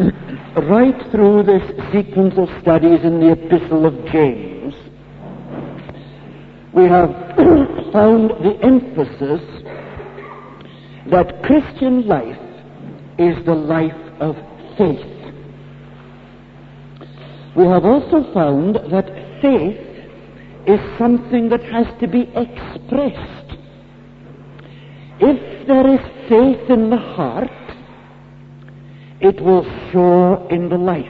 right through this sequence of studies in the Epistle of James, we have found the emphasis that Christian life is the life of faith. We have also found that faith is something that has to be expressed. If there is faith in the heart, it will show in the life.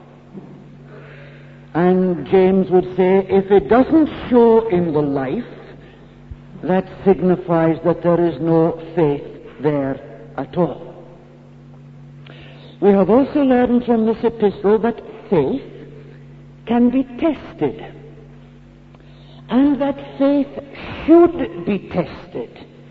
And James would say, if it doesn't show in the life, that signifies that there is no faith there at all. We have also learned from this epistle that faith can be tested, and that faith should be tested.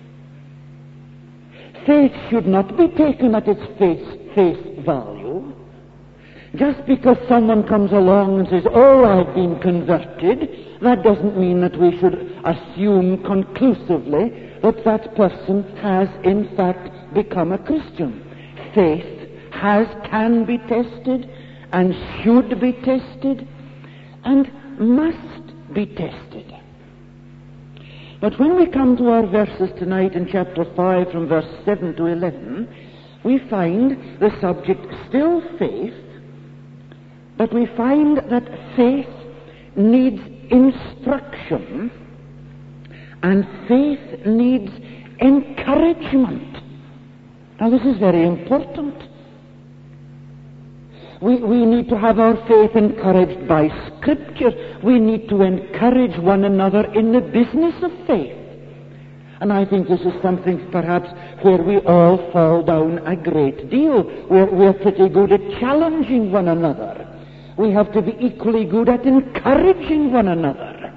Faith should not be taken at its face value. Just because someone comes along and says, oh, I've been converted, that doesn't mean that we should assume conclusively that that person has in fact become a Christian. Faith can be tested and should be tested and must be tested. But when we come to our verses tonight in chapter 5 from verse 7 to 11, we find the subject still faith, but we find that faith needs instruction and faith needs encouragement. Now this is very important. We need to have our faith encouraged by Scripture. We need to encourage one another in the business of faith. And I think this is something perhaps where we all fall down a great deal. We're pretty good at challenging one another. We have to be equally good at encouraging one another.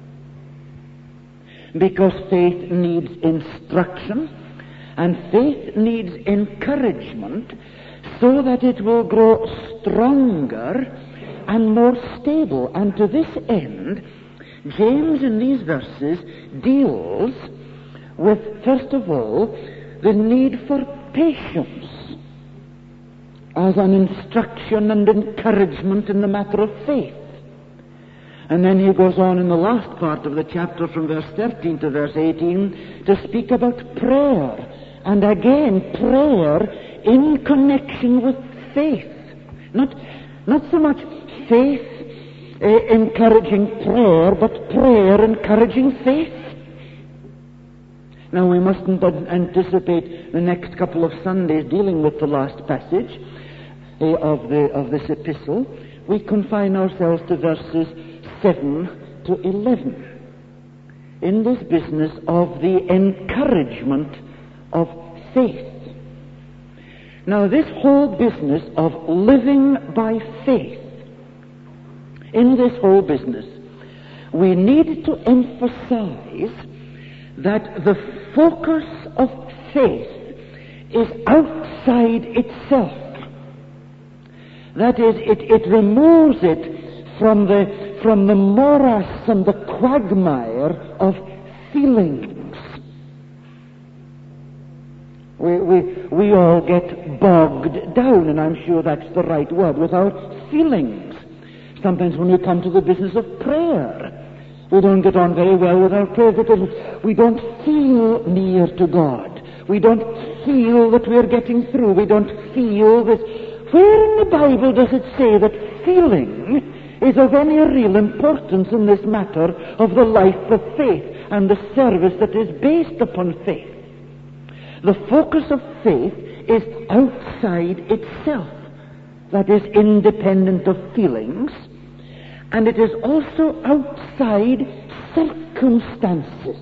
Because faith needs instruction and faith needs encouragement so that it will grow stronger and more stable. And to this end, James in these verses deals with, first of all, the need for patience as an instruction and encouragement in the matter of faith. And then he goes on in the last part of the chapter from verse 13 to verse 18 to speak about prayer. And again, prayer in connection with faith. Not so much faith encouraging prayer, but prayer encouraging faith. Now we mustn't anticipate the next couple of Sundays dealing with the last passage of this epistle. We confine ourselves to verses 7 to 11 in this business of the encouragement of faith. Now this whole business of living by faith, in this whole business, we need to emphasize that the focus of faith is outside itself. That is, it removes it from the morass and the quagmire of feelings. We all get bogged down, and I'm sure that's the right word, with our feelings. Sometimes when we come to the business of prayer, we don't get on very well with our prayer because we don't feel near to God. We don't feel that we're getting through. We don't feel this. Where in the Bible does it say that feeling is of any real importance in this matter of the life of faith and the service that is based upon faith? The focus of faith is outside itself, that is independent of feelings, and it is also outside circumstances.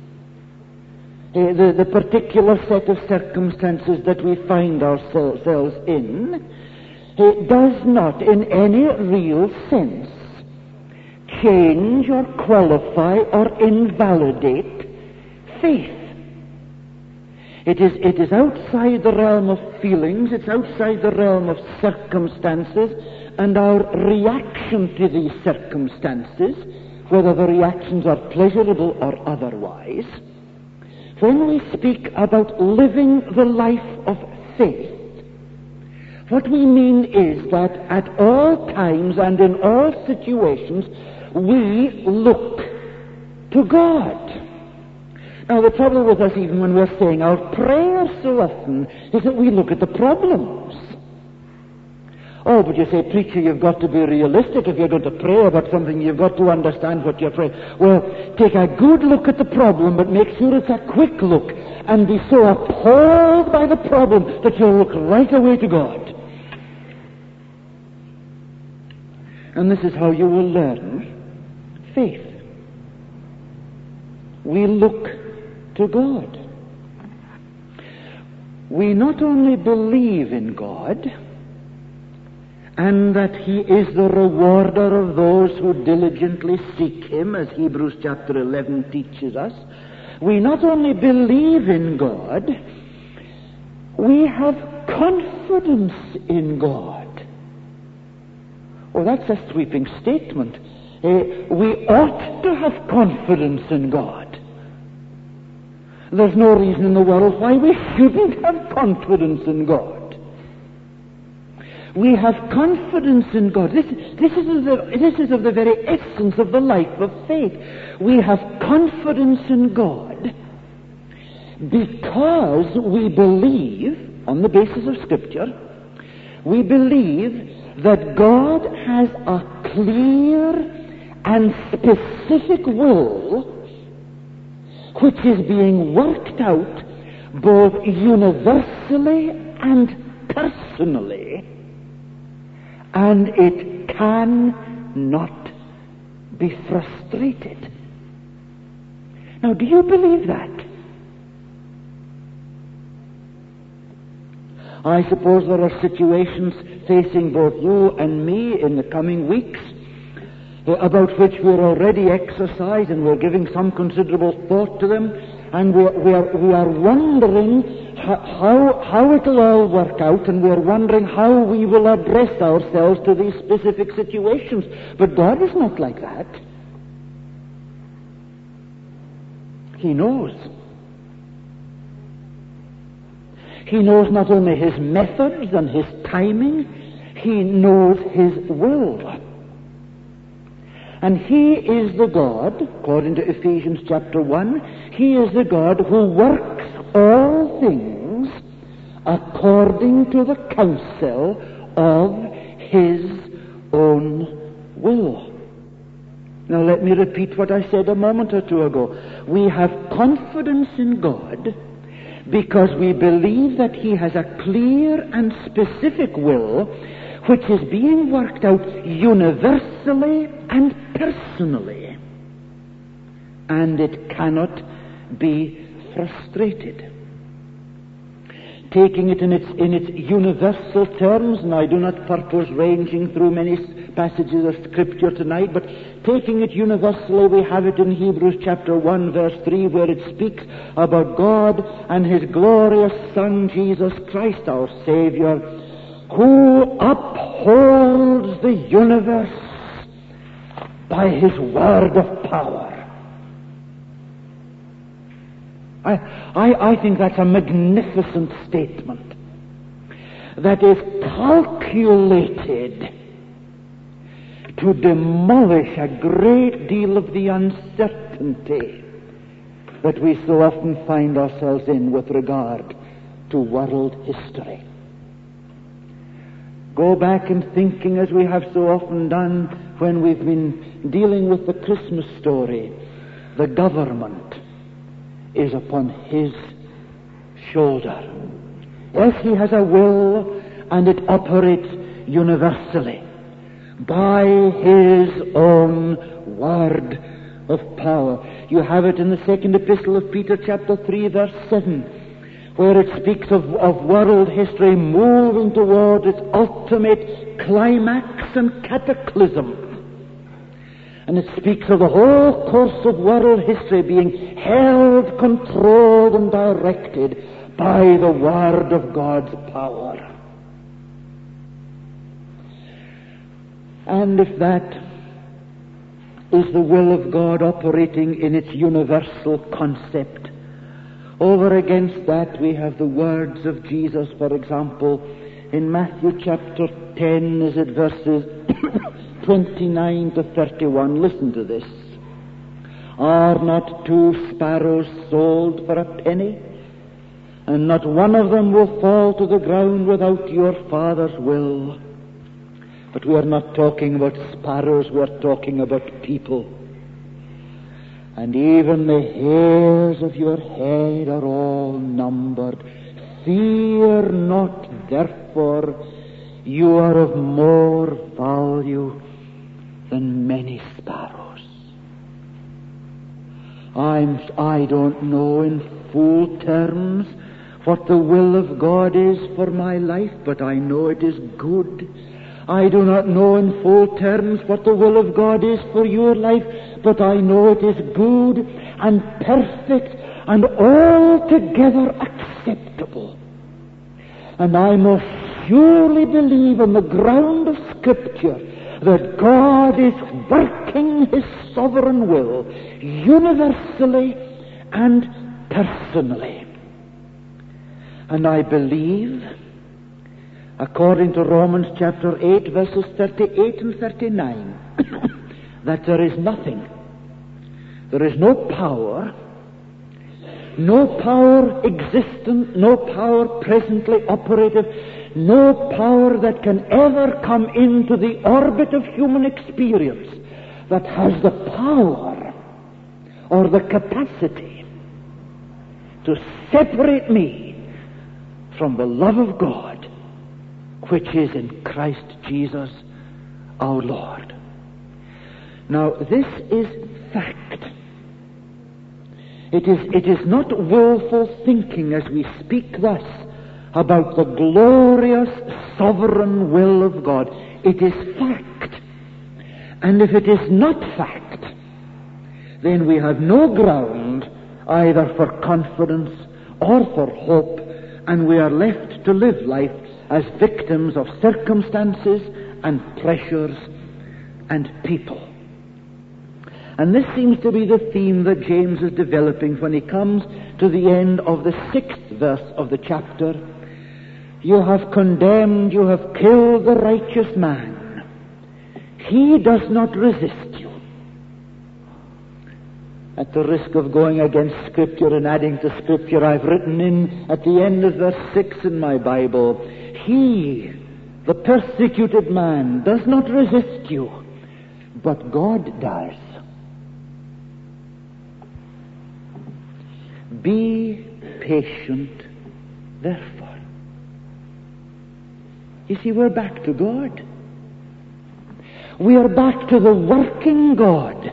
The particular set of circumstances that we find ourselves in does not in any real sense change or qualify or invalidate faith. It is outside the realm of feelings, it's outside the realm of circumstances and our reaction to these circumstances, whether the reactions are pleasurable or otherwise. When we speak about living the life of faith, What we mean is that at all times and in all situations, we look to God. Now, the trouble with us, even when we're saying our prayers so often, is that we look at the problems. Oh, but you say, preacher, you've got to be realistic. If you're going to pray about something, you've got to understand what you're praying. Well, take a good look at the problem, but make sure it's a quick look, and be so appalled by the problem that you'll look right away to God. And this is how you will learn faith. We look to God. We not only believe in God, and that He is the rewarder of those who diligently seek Him, as Hebrews chapter 11 teaches us. We not only believe in God, we have confidence in God. Oh, that's a sweeping statement. We ought to have confidence in God. There's no reason in the world why we shouldn't have confidence in God. We have confidence in God. This is of the very essence of the life of faith. We have confidence in God because we believe, on the basis of Scripture, we believe that God has a clear and specific will which is being worked out both universally and personally, and it cannot be frustrated. Now, do you believe that? I suppose there are situations facing both you and me in the coming weeks about which we're already exercised, and we're giving some considerable thought to them, and we are wondering how it'll all work out, and we're wondering how we will address ourselves to these specific situations. But God is not like that. He knows. He knows not only His methods and His timing, He knows His will. And He is the God, according to Ephesians chapter 1, He is the God who works all things according to the counsel of His own will. Now let me repeat what I said a moment or two ago. We have confidence in God because we believe that He has a clear and specific will which is being worked out universally and personally, and it cannot be frustrated. Taking it in its universal terms, and I do not purpose ranging through many passages of Scripture tonight, but taking it universally, we have it in Hebrews chapter 1 verse 3, where it speaks about God and His glorious Son Jesus Christ our Savior, who upholds the universe by His word of power. I think that's a magnificent statement that is calculated to demolish a great deal of the uncertainty that we so often find ourselves in with regard to world history. Go back in thinking, as we have so often done when we've been dealing with the Christmas story. The government is upon His shoulder. Yes, He has a will, and it operates universally by His own word of power. You have it in the second epistle of Peter chapter 3 verse 7, where it speaks of world history moving toward its ultimate climax and cataclysm. And it speaks of the whole course of world history being held, controlled, and directed by the word of God's power. And if that is the will of God operating in its universal concept, over against that we have the words of Jesus, for example, In Matthew chapter 10, is it verses 29 to 31? Listen to this. Are not 2 sparrows sold for a penny? And not one of them will fall to the ground without your Father's will. But we are not talking about sparrows, we are talking about people. And even the hairs of your head are all numbered. Fear not, therefore, you are of more value than many sparrows. I don't know in full terms what the will of God is for my life, but I know it is good. I do not know in full terms what the will of God is for your life, but I know it is good and perfect and altogether acceptable. And I most surely believe on the ground of Scripture that God is working His sovereign will universally and personally. And I believe, according to Romans chapter 8, verses 38 and 39, that there is nothing, there is no power existent, no power presently operative, no power that can ever come into the orbit of human experience that has the power or the capacity to separate me from the love of God, which is in Christ Jesus our Lord. Now, this is fact. It is not willful thinking as we speak thus about the glorious sovereign will of God. It is fact. And if it is not fact, then we have no ground either for confidence or for hope, and we are left to live life as victims of circumstances and pressures and people. And this seems to be the theme that James is developing when he comes to the end of the 6th verse of the chapter. You have condemned, you have killed the righteous man. He does not resist you. At the risk of going against Scripture and adding to Scripture, I've written in at the end of verse 6 in my Bible, he, the persecuted man, does not resist you, but God does. Be patient, therefore. You see, we're back to God. We are back to the working God,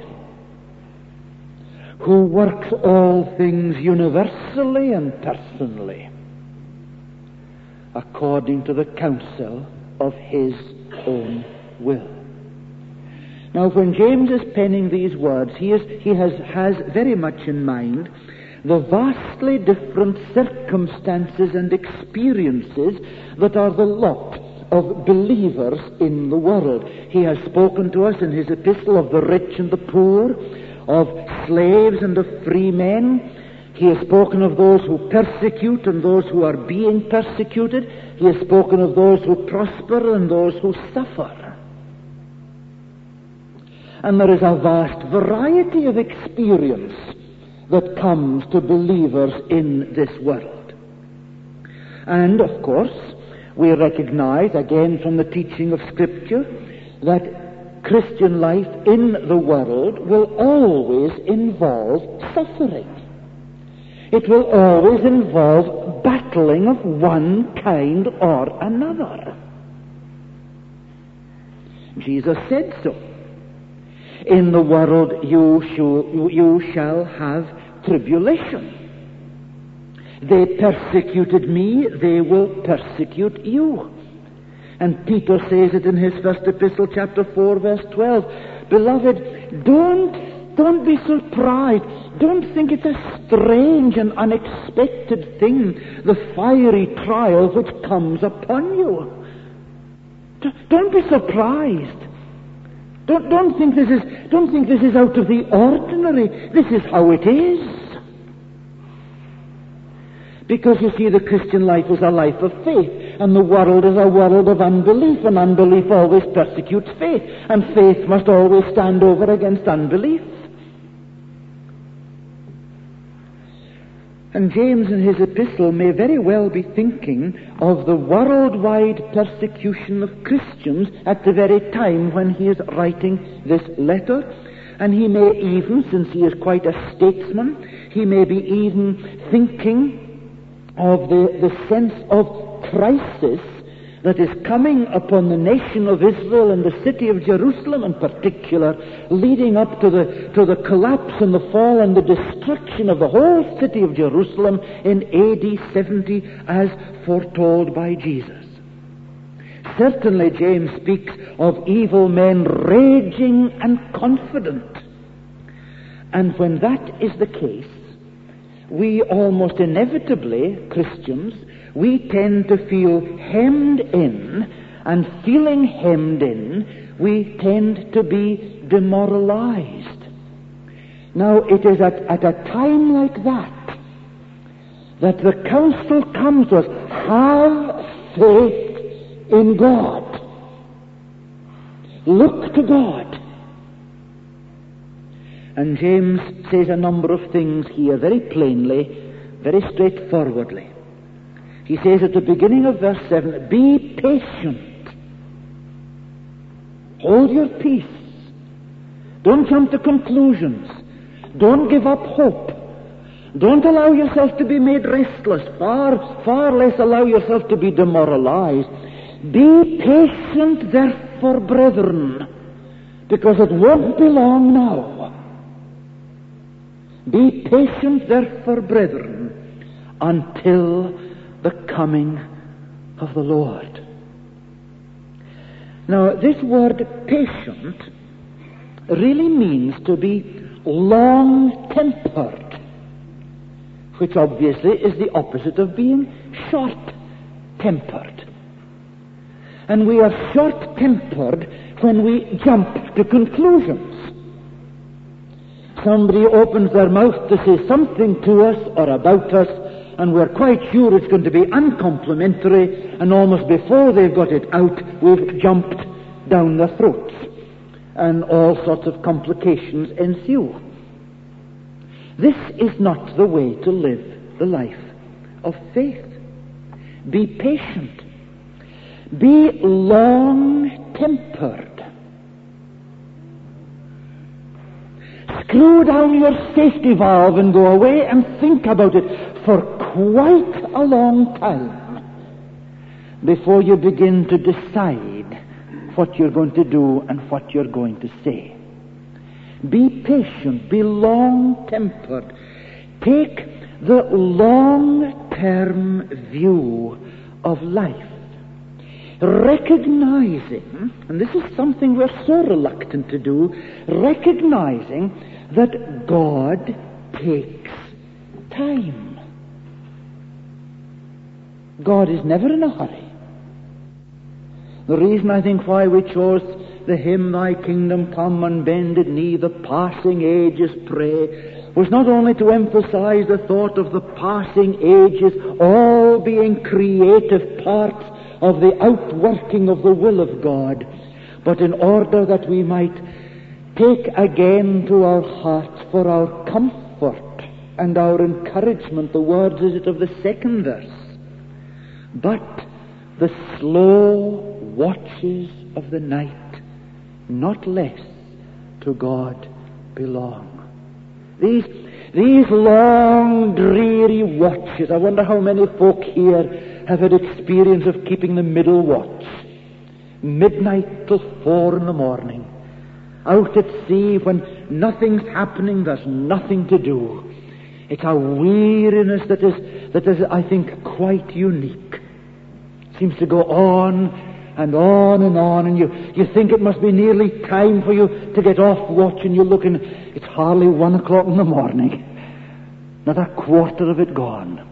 who works all things universally and personally, according to the counsel of His own will. Now, when James is penning these words, he has very much in mind the vastly different circumstances and experiences that are the lot of believers in the world. He has spoken to us in his epistle of the rich and the poor, of slaves and of free men. He has spoken of those who persecute and those who are being persecuted. He has spoken of those who prosper and those who suffer. And there is a vast variety of experience that comes to believers in this world. And, of course, we recognize, again from the teaching of Scripture, that Christian life in the world will always involve suffering. It will always involve battling of one kind or another. Jesus said so. In the world you shall have tribulation. They persecuted me, they will persecute you. And Peter says it in his first epistle, chapter 4, verse 12. Beloved, don't be surprised. Don't think it's a strange and unexpected thing, the fiery trial which comes upon you. Don't be surprised. Don't think this is out of the ordinary. This is how it is. Because you see, the Christian life is a life of faith. and the world is a world of unbelief, and unbelief always persecutes faith, and faith must always stand over against unbelief. And James in his epistle may very well be thinking of the worldwide persecution of Christians at the very time when he is writing this letter. And he may even, since he is quite a statesman, he may be even thinking of the sense of crisis that is coming upon the nation of Israel and the city of Jerusalem in particular, leading up to the collapse and the fall and the destruction of the whole city of Jerusalem in AD 70 as foretold by Jesus. Certainly James speaks of evil men raging and confident. And when that is the case, we almost inevitably, Christians, we tend to feel hemmed in, and feeling hemmed in, we tend to be demoralized. Now, it is at a time like that the counsel comes to us, have faith in God. Look to God. And James says a number of things here very plainly, very straightforwardly. He says at the beginning of verse 7, be patient. Hold your peace. Don't jump to conclusions. Don't give up hope. Don't allow yourself to be made restless. Far less allow yourself to be demoralized. Be patient, therefore, brethren, because it won't be long now. Be patient, therefore, brethren, until the coming of the Lord. Now, this word patient really means to be long-tempered, which obviously is the opposite of being short-tempered. And we are short-tempered when we jump to conclusions. Somebody opens their mouth to say something to us or about us, and we're quite sure it's going to be uncomplimentary, and almost before they've got it out, we've jumped down their throats, and all sorts of complications ensue. This is not the way to live the life of faith. Be patient. Be long-tempered. Screw down your safety valve and go away and think about it for quite a long time before you begin to decide what you're going to do and what you're going to say. Be patient, be long-tempered. Take the long-term view of life, recognizing, and this is something we're so reluctant to do, recognizing that God takes time. God is never in a hurry. The reason I think why we chose the hymn, Thy Kingdom Come, on bended knee, the passing ages pray, was not only to emphasize the thought of the passing ages all being creative parts of the outworking of the will of God, but in order that we might take again to our hearts for our comfort and our encouragement the words, is it, of the second verse. But the slow watches of the night, not less, to God belong. These long, dreary watches. I wonder how many folk here have had experience of keeping the middle watch. Midnight till 4 a.m. Out at sea when nothing's happening, there's nothing to do. It's a weariness that is, I think, quite unique. It seems to go on and on and on, and you think it must be nearly time for you to get off watch, and you look and it's hardly 1 o'clock in the morning. Not a quarter of it gone.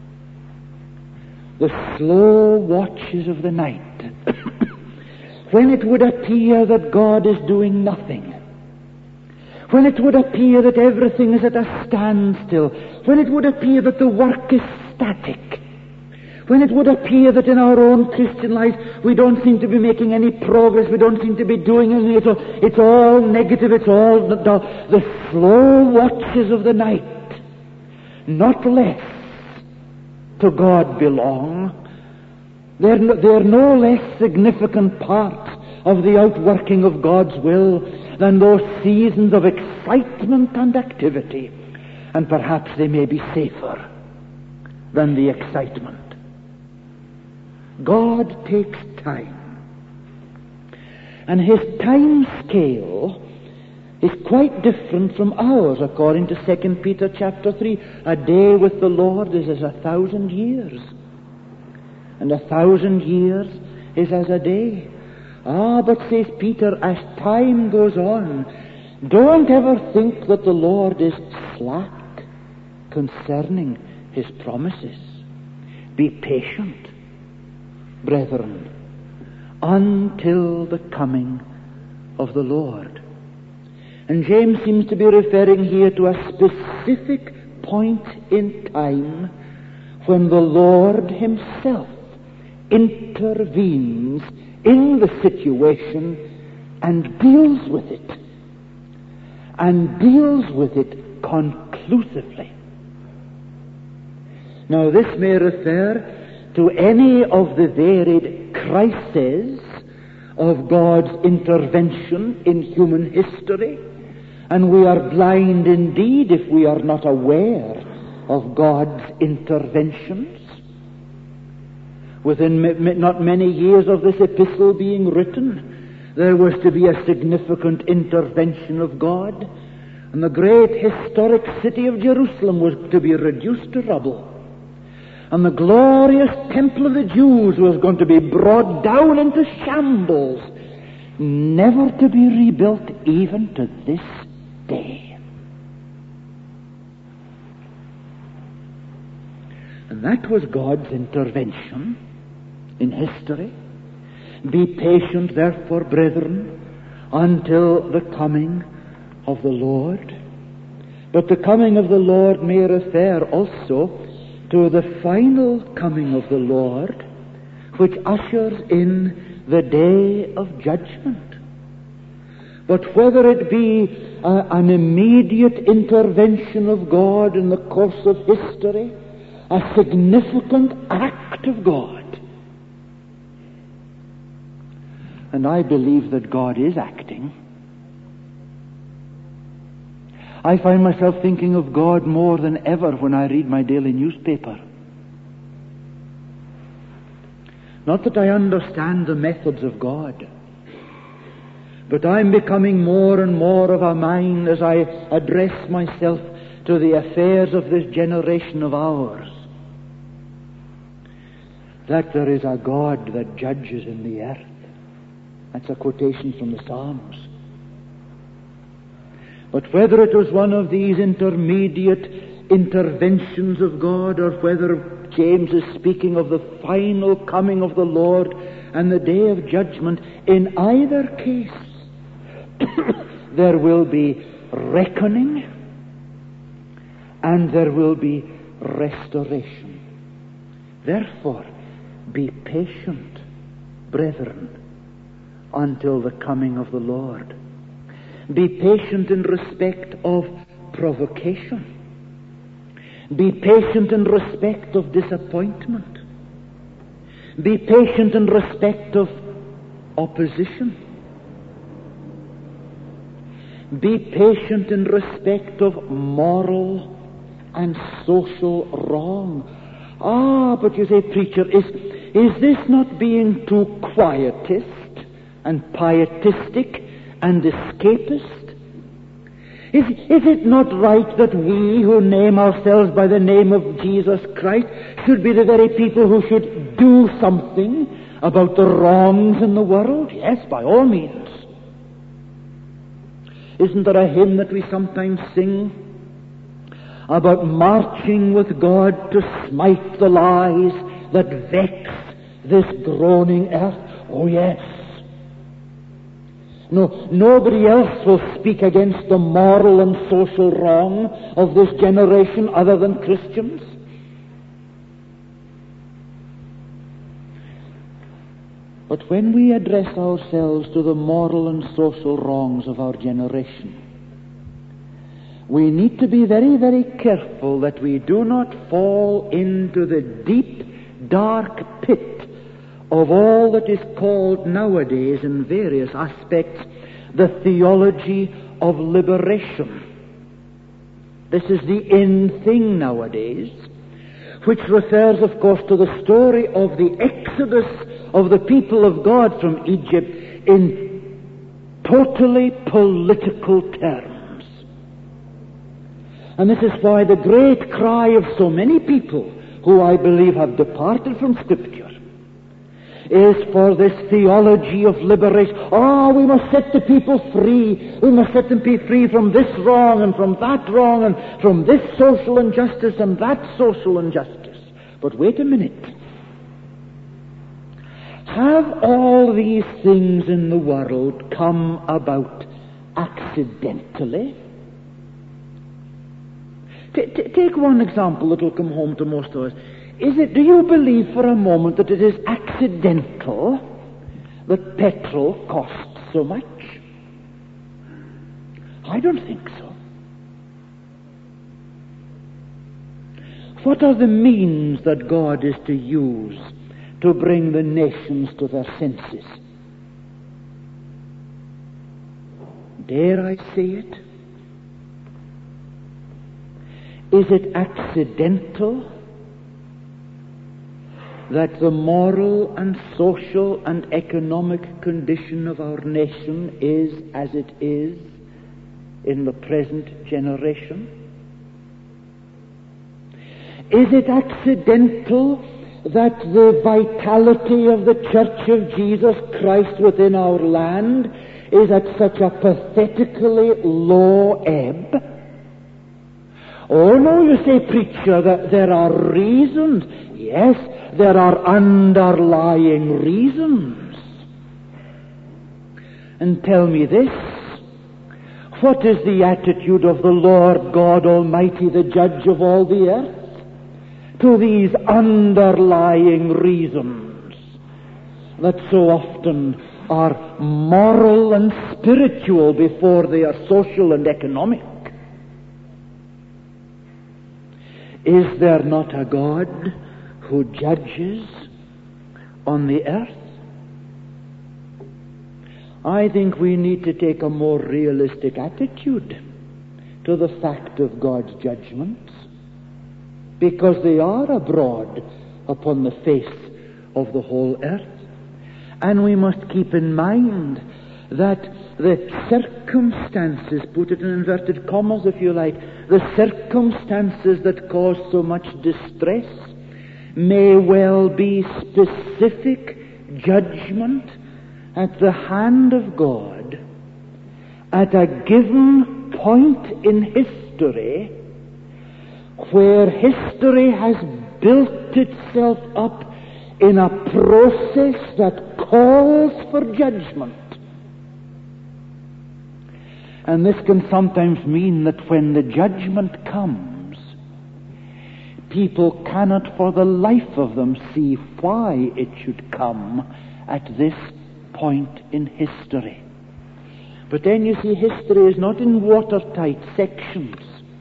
The slow watches of the night, when it would appear that God is doing nothing, when it would appear that everything is at a standstill, when it would appear that the work is static, When it would appear that in our own Christian life we don't seem to be making any progress, we don't seem to be doing anything, it's all negative, it's all the slow watches of the night, not less, to God belong. They're no less significant part of the outworking of God's will than those seasons of excitement and activity. And perhaps they may be safer than the excitement. God takes time. And his time scale is quite different from ours, according to 2 Peter chapter 3. A day with the Lord is as 1,000 years. And 1,000 years is as a day. But says Peter, as time goes on, don't ever think that the Lord is slack concerning his promises. Be patient, brethren, until the coming of the Lord. And James seems to be referring here to a specific point in time when the Lord himself intervenes in the situation and deals with it. And deals with it conclusively. Now this may refer to any of the varied crises of God's intervention in human history, and we are blind indeed if we are not aware of God's interventions. Within not many years of this epistle being written, there was to be a significant intervention of God, and the great historic city of Jerusalem was to be reduced to rubble. And the glorious temple of the Jews was going to be brought down into shambles, never to be rebuilt even to this day. And that was God's intervention in history. Be patient, therefore, brethren, until the coming of the Lord. But the coming of the Lord may refer also to the final coming of the Lord, which ushers in the day of judgment. But whether it be an immediate intervention of God in the course of history, a significant act of God, and I believe that God is acting. I find myself thinking of God more than ever when I read my daily newspaper. Not that I understand the methods of God, but I'm becoming more and more of a mind as I address myself to the affairs of this generation of ours, that there is a God that judges in the earth. That's a quotation from the Psalms. But whether it was one of these intermediate interventions of God, or whether James is speaking of the final coming of the Lord and the day of judgment, in either case there will be reckoning and there will be restoration. Therefore, be patient, brethren, until the coming of the Lord. Be patient in respect of provocation. Be patient in respect of disappointment. Be patient in respect of opposition. Be patient in respect of moral and social wrong. But you say, preacher, is this not being too quietist and pietistic and escapist? Is it not right that we who name ourselves by the name of Jesus Christ should be the very people who should do something about the wrongs in the world? Yes, by all means. Isn't there a hymn that we sometimes sing about marching with God to smite the lies that vex this groaning earth? Oh yes. No, nobody else will speak against the moral and social wrong of this generation other than Christians. But when we address ourselves to the moral and social wrongs of our generation, we need to be very, very careful that we do not fall into the deep, dark pit of all that is called nowadays in various aspects the theology of liberation. This is the in thing nowadays, which refers, of course, to the story of the exodus of the people of God from Egypt in totally political terms. And this is why the great cry of so many people who I believe have departed from Scripture is for this theology of liberation. We must set the people free. We must set them free from this wrong and from that wrong and from this social injustice and that social injustice. But wait a minute. Have all these things in the world come about accidentally? Take one example that will come home to most of us. Do you believe for a moment that it is accidental that petrol costs so much? I don't think so. What are the means that God is to use to bring the nations to their senses? Dare I say it? Is it accidental that the moral and social and economic condition of our nation is as it is in the present generation? Is it accidental that the vitality of the Church of Jesus Christ within our land is at such a pathetically low ebb? Oh no, you say, preacher, that there are reasons. Yes, there are underlying reasons. And tell me this, what is the attitude of the Lord God Almighty, the judge of all the earth, to these underlying reasons that so often are moral and spiritual before they are social and economic? Is there not a God who judges on the earth? I think we need to take a more realistic attitude to the fact of God's judgments, because they are abroad upon the face of the whole earth. And we must keep in mind that the circumstances, put it in inverted commas if you like, the circumstances that cause so much distress may well be specific judgment at the hand of God at a given point in history, where history has built itself up in a process that calls for judgment. And this can sometimes mean that when the judgment comes, people cannot for the life of them see why it should come at this point in history. But then you see, history is not in watertight sections.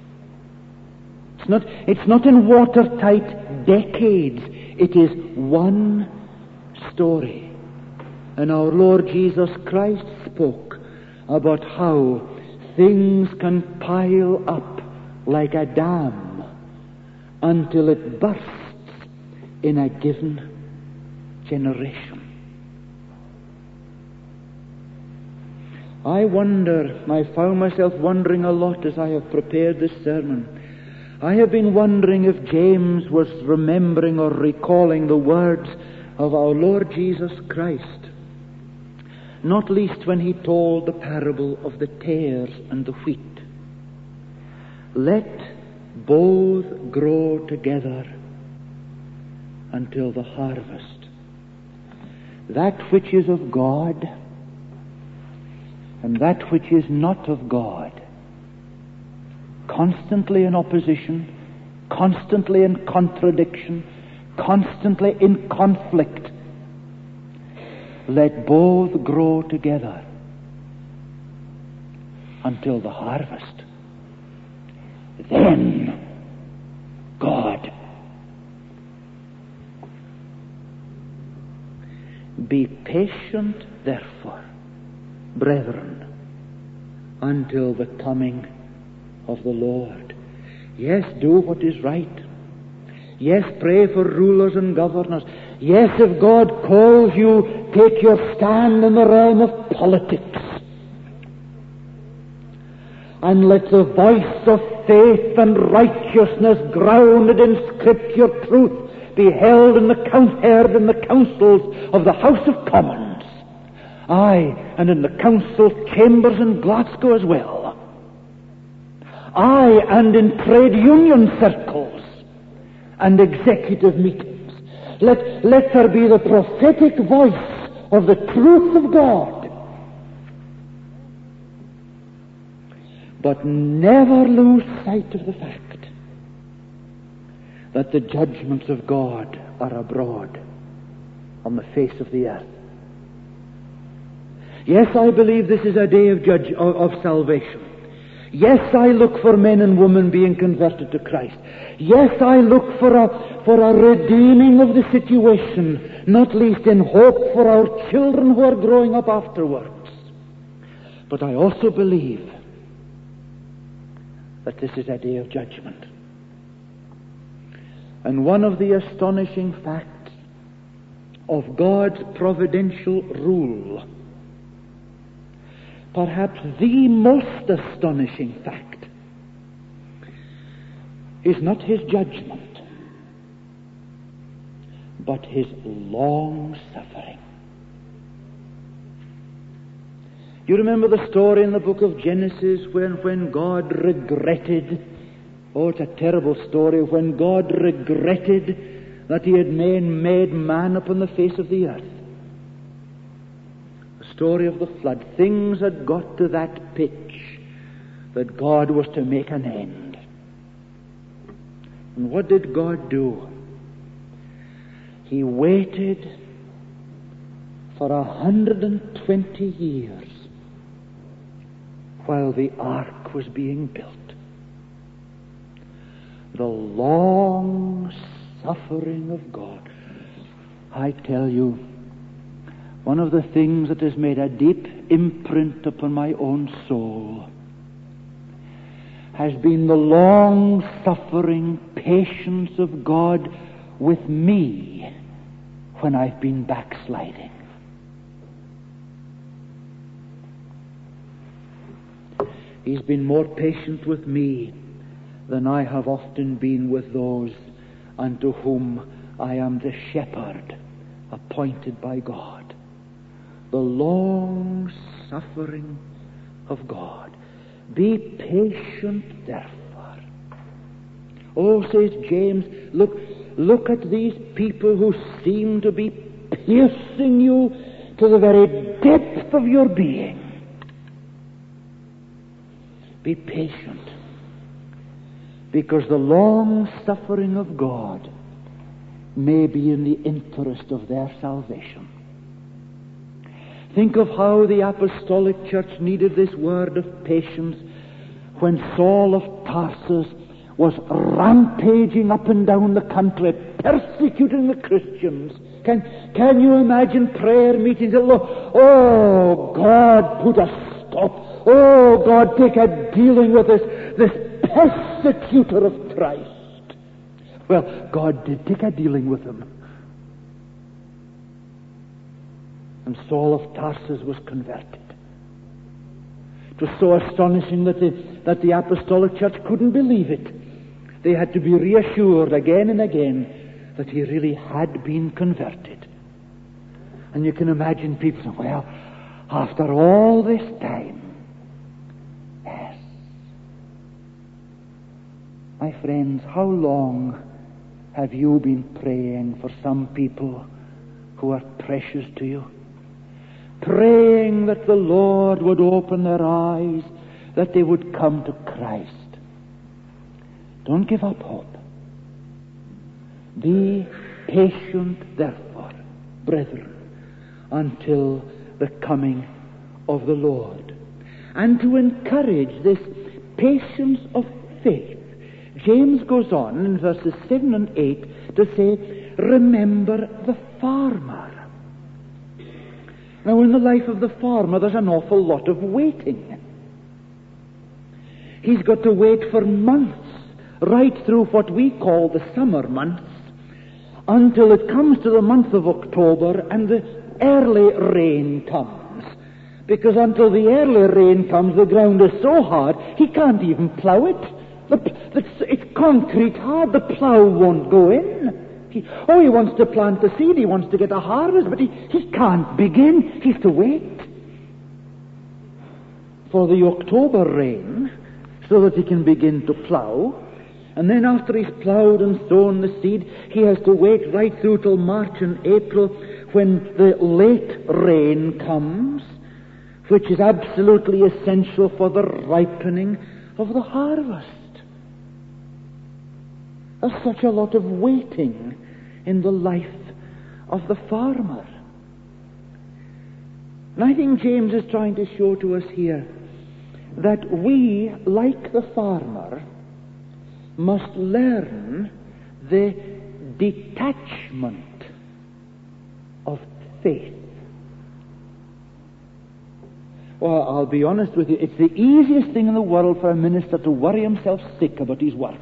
It's not in watertight decades. It is one story. And our Lord Jesus Christ spoke about how things can pile up like a dam until it bursts in a given generation. I found myself wondering a lot as I have prepared this sermon. I have been wondering if James was remembering or recalling the words of our Lord Jesus Christ, not least when he told the parable of the tares and the wheat. Let both grow together until the harvest. That which is of God and that which is not of God, constantly in opposition, constantly in contradiction, constantly in conflict, let both grow together until the harvest. Then God. Be patient, therefore, brethren, until the coming of the Lord. Yes, do what is right. Yes, pray for rulers and governors. Yes, if God calls you, take your stand in the realm of politics. And let the voice of faith and righteousness, grounded in Scripture truth, be heard in the councils of the House of Commons. Aye, and in the council chambers in Glasgow as well. Aye, and in trade union circles and executive meetings. Let there be the prophetic voice of the truth of God. But never lose sight of the fact that the judgments of God are abroad on the face of the earth. Yes, I believe this is a day of salvation. Yes, I look for men and women being converted to Christ. Yes, I look for a redeeming of the situation, not least in hope for our children who are growing up afterwards. But I also believe that this is a day of judgment. And one of the astonishing facts of God's providential rule, perhaps the most astonishing fact, is not his judgment, but his long suffering. You remember the story in the book of Genesis when God regretted, oh, it's a terrible story, when God regretted that he had made man upon the face of the earth. The story of the flood. Things had got to that pitch that God was to make an end. And what did God do? He waited for 120 years while the ark was being built. The long suffering of God. I tell you, one of the things that has made a deep imprint upon my own soul has been the long suffering patience of God with me when I've been backsliding. He's been more patient with me than I have often been with those unto whom I am the shepherd appointed by God. The long suffering of God. Be patient, therefore. Oh, says James, look at these people who seem to be piercing you to the very depth of your being. Be patient, because the long suffering of God may be in the interest of their salvation. Think of how the apostolic church needed this word of patience when Saul of Tarsus was rampaging up and down the country, persecuting the Christians. Can you imagine prayer meetings? Oh, God, put a stop. Oh, God, take a dealing with this persecutor of Christ. Well, God did take a dealing with him. And Saul of Tarsus was converted. It was so astonishing that the apostolic church couldn't believe it. They had to be reassured again and again that he really had been converted. And you can imagine people saying, well, after all this time, yes. My friends, how long have you been praying for some people who are precious to you? Praying that the Lord would open their eyes, that they would come to Christ. Don't give up hope. Be patient, therefore, brethren, until the coming of the Lord. And to encourage this patience of faith, James goes on in verses 7 and 8 to say, remember the farmer. Now, in the life of the farmer, there's an awful lot of waiting. He's got to wait for months, right through what we call the summer months, until it comes to the month of October and the early rain comes. Because until the early rain comes, the ground is so hard, he can't even plough it. It's concrete hard, the plough won't go in. He wants to plant the seed, he wants to get a harvest, but he can't begin. He's to wait for the October rain so that he can begin to plough. And then after he's ploughed and sown the seed, he has to wait right through till March and April when the late rain comes, which is absolutely essential for the ripening of the harvest. There's such a lot of waiting in the life of the farmer. And I think James is trying to show to us here that we, like the farmer, must learn the detachment of faith. Well, I'll be honest with you, it's the easiest thing in the world for a minister to worry himself sick about his work.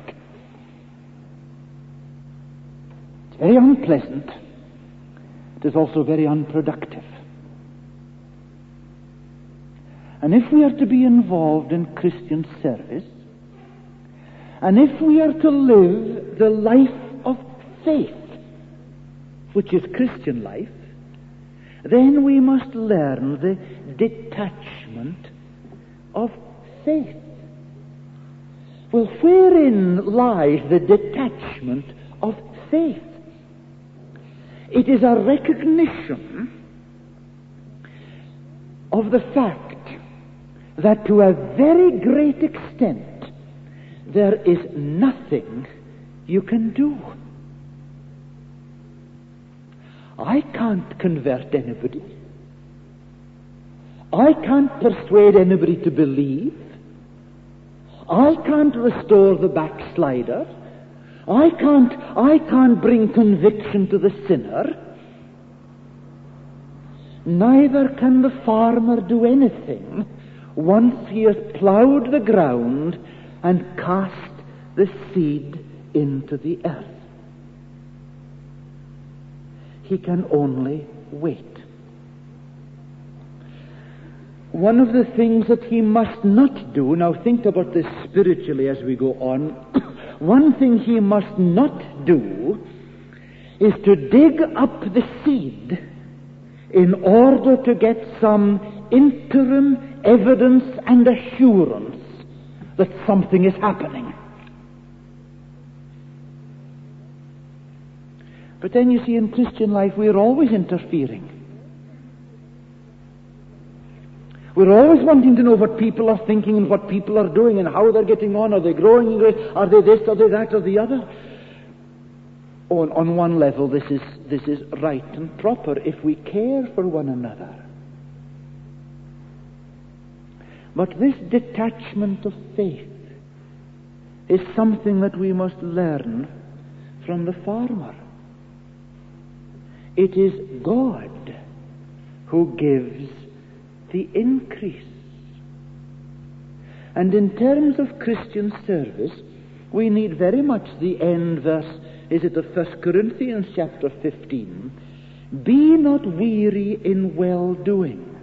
It's very unpleasant. It is also very unproductive. And if we are to be involved in Christian service, and if we are to live the life of faith, which is Christian life, then we must learn the detachment of faith. Well, wherein lies the detachment of faith? It is a recognition of the fact that to a very great extent there is nothing you can do. I can't convert anybody. I can't persuade anybody to believe. I can't restore the backslider. I can't bring conviction to the sinner. Neither can the farmer do anything once he has ploughed the ground and cast the seed into the earth. He can only wait. One of the things that he must not do, now think about this spiritually as we go on, one thing he must not do is to dig up the seed in order to get some interim evidence and assurance that something is happening. But then you see, in Christian life we're always interfering. We're always wanting to know what people are thinking and what people are doing and how they're getting on. Are they growing in grace? Are they this, are they that, or the other? On one level, this is right and proper if we care for one another. But this detachment of faith is something that we must learn from the farmer. It is God who gives the increase. And in terms of Christian service, we need very much the end verse, is it of 1 Corinthians chapter 15? Be not weary in well-doing,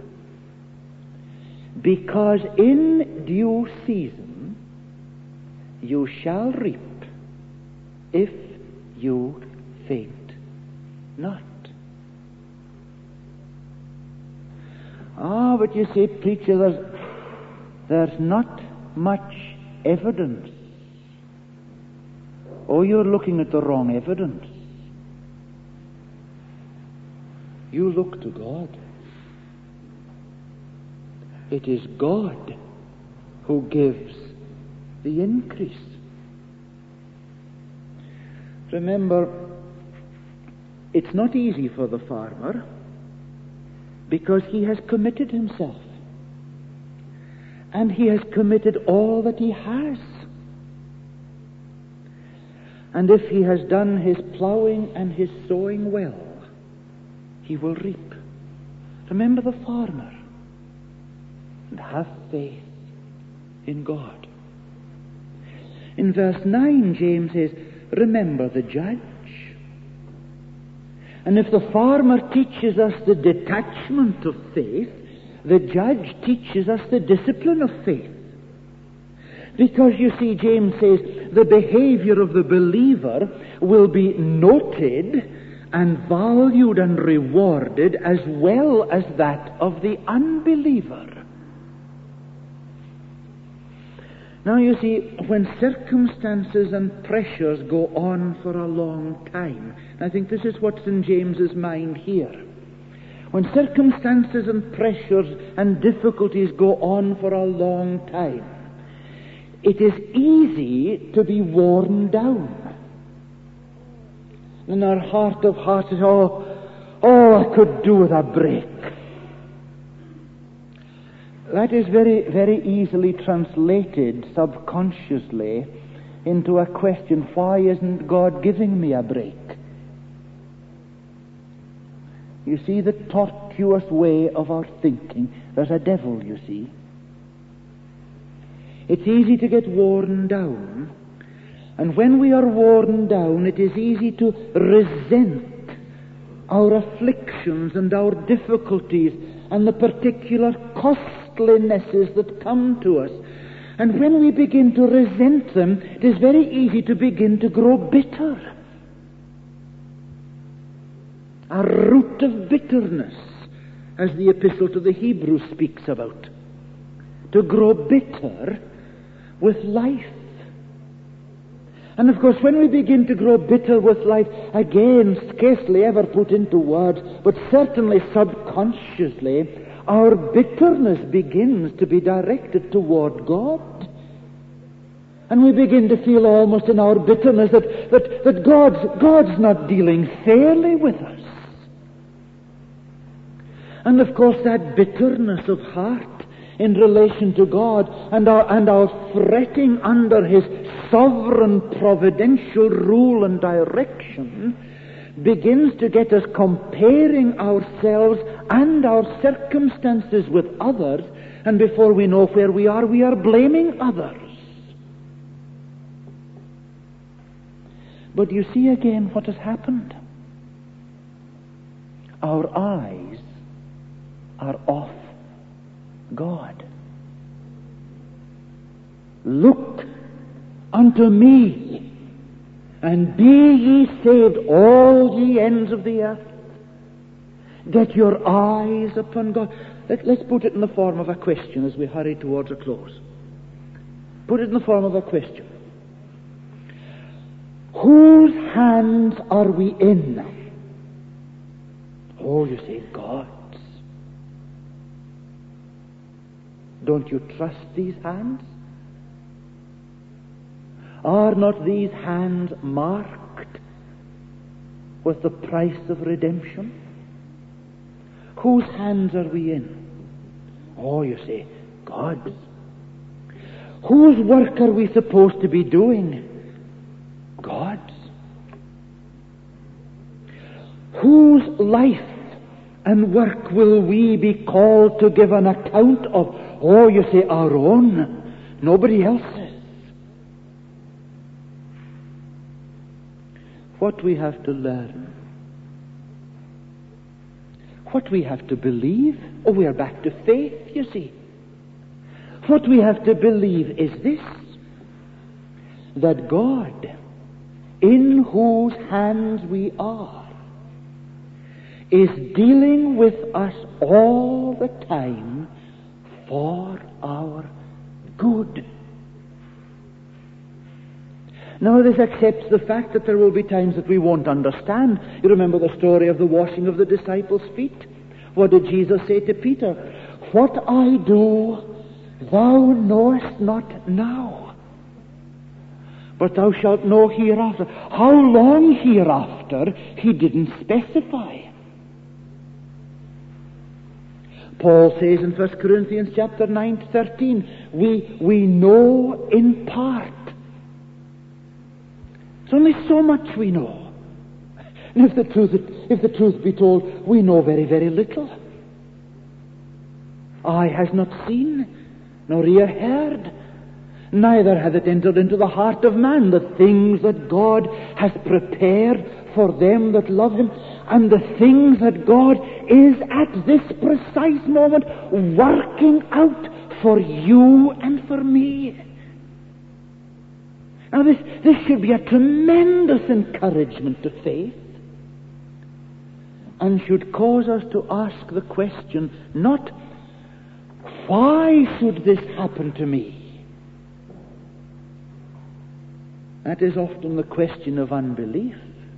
because in due season you shall reap if you faint not. But you see, preacher, there's not much evidence. You're looking at the wrong evidence. You look to God. It is God who gives the increase. Remember, it's not easy for the farmer because he has committed himself. And he has committed all that he has. And if he has done his plowing and his sowing well, he will reap. Remember the farmer. And have faith in God. In verse 9, James says, remember the judge. And if the farmer teaches us the detachment of faith, the judge teaches us the discipline of faith. Because you see, James says, the behavior of the believer will be noted and valued and rewarded as well as that of the unbeliever. Now you see, when circumstances and pressures go on for a long time, I think this is what's in James's mind here. When circumstances and pressures and difficulties go on for a long time, it is easy to be worn down. In our heart of hearts, I could do with a break. That is very, very easily translated subconsciously into a question, why isn't God giving me a break? You see the tortuous way of our thinking. There's a devil, you see. It's easy to get worn down. And when we are worn down, it is easy to resent our afflictions and our difficulties and the particular costlinesses that come to us. And when we begin to resent them, it is very easy to begin to grow bitter. A root of bitterness, as the Epistle to the Hebrews speaks about. To grow bitter with life. And of course, when we begin to grow bitter with life, again, scarcely ever put into words, but certainly subconsciously, our bitterness begins to be directed toward God. And we begin to feel almost in our bitterness that God's not dealing fairly with us. And of course, that bitterness of heart in relation to God and our fretting under His sovereign providential rule and direction begins to get us comparing ourselves and our circumstances with others, and before we know where we are blaming others. But you see again what has happened. Our eyes are off God. Look unto me, and be ye saved, all ye ends of the earth. Get your eyes upon God. Let's put it in the form of a question as we hurry towards a close. Put it in the form of a question. Whose hands are we in? Oh, you say, God's. Don't you trust these hands? Are not these hands marked with the price of redemption? Whose hands are we in? Oh, you say, God's. Whose work are we supposed to be doing? God's. Whose life and work will we be called to give an account of? Oh, you say, our own, nobody else's. What we have to learn, what we have to believe, oh, we are back to faith, you see. What we have to believe is this, that God, in whose hands we are, is dealing with us all the time for our good. Now, this accepts the fact that there will be times that we won't understand. You remember the story of the washing of the disciples' feet? What did Jesus say to Peter? What I do, thou knowest not now, but thou shalt know hereafter. How long hereafter, he didn't specify. Paul says in 1 Corinthians chapter 9:13, we know in part. It's only so much we know. And if the truth be told, we know very, very little. Eye has not seen, nor ear heard, neither hath it entered into the heart of man the things that God has prepared for them that love him, and the things that God is at this precise moment working out for you and for me. Now this should be a tremendous encouragement to faith, and should cause us to ask the question, not why should this happen to me? That is often the question of unbelief.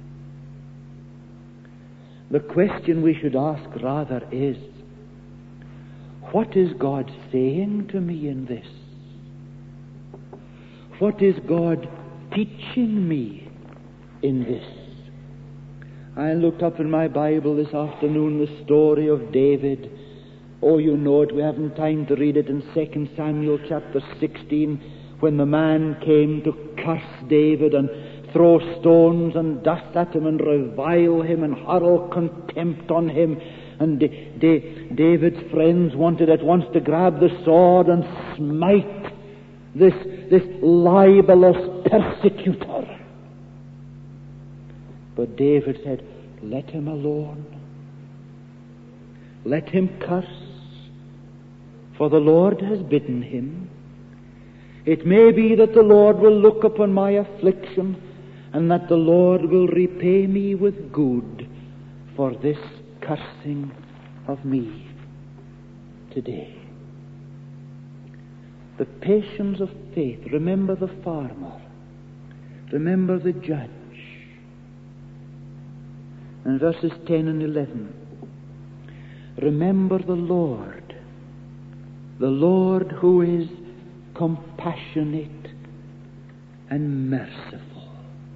The question we should ask rather is, what is God saying to me in this? What is God teaching me in this? I looked up in my Bible this afternoon the story of David. Oh, you know it. We haven't time to read it in 2 Samuel chapter 16, when the man came to curse David and throw stones and dust at him and revile him and hurl contempt on him. And David's friends wanted at once to grab the sword and smite this libelous persecutor. But David said, let him alone. Let him curse, for the Lord has bidden him. It may be that the Lord will look upon my affliction, and that the Lord will repay me with good for this cursing of me today. The patience of faith. Remember the farmer. Remember the judge. And verses 10 and 11. Remember the Lord who is compassionate and merciful.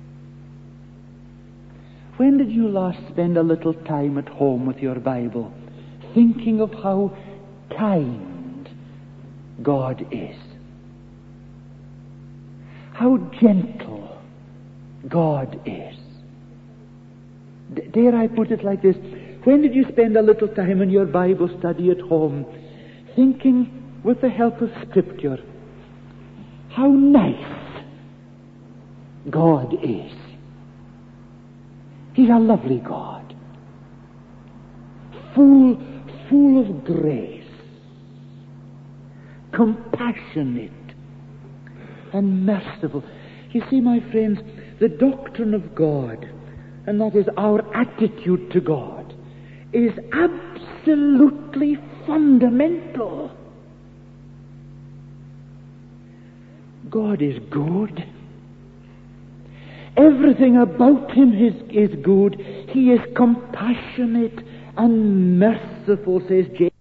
When did you last spend a little time at home with your Bible, thinking of how kind God is? How gentle God is? Dare I put it like this? When did you spend a little time in your Bible study at home, thinking with the help of Scripture, how nice God is? He's a lovely God, full of grace, compassionate and merciful. You see, my friends, the doctrine of God, and that is our attitude to God, is absolutely fundamental. God is good. Everything about him is good. He is compassionate and merciful, says James.